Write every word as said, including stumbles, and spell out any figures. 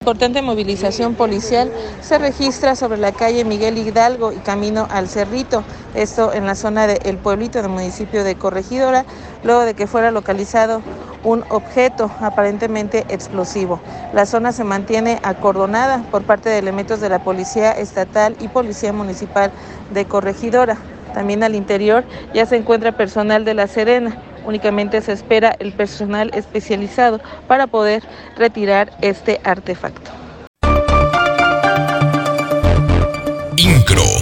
Importante movilización policial se registra sobre la calle Miguel Hidalgo y camino al Cerrito, esto en la zona de El Pueblito del municipio de Corregidora, luego de que fuera localizado un objeto aparentemente explosivo. La zona se mantiene acordonada por parte de elementos de la Policía Estatal y Policía Municipal de Corregidora. También al interior ya se encuentra personal de La Serena. Únicamente se espera el personal especializado para poder retirar este artefacto. INCRO,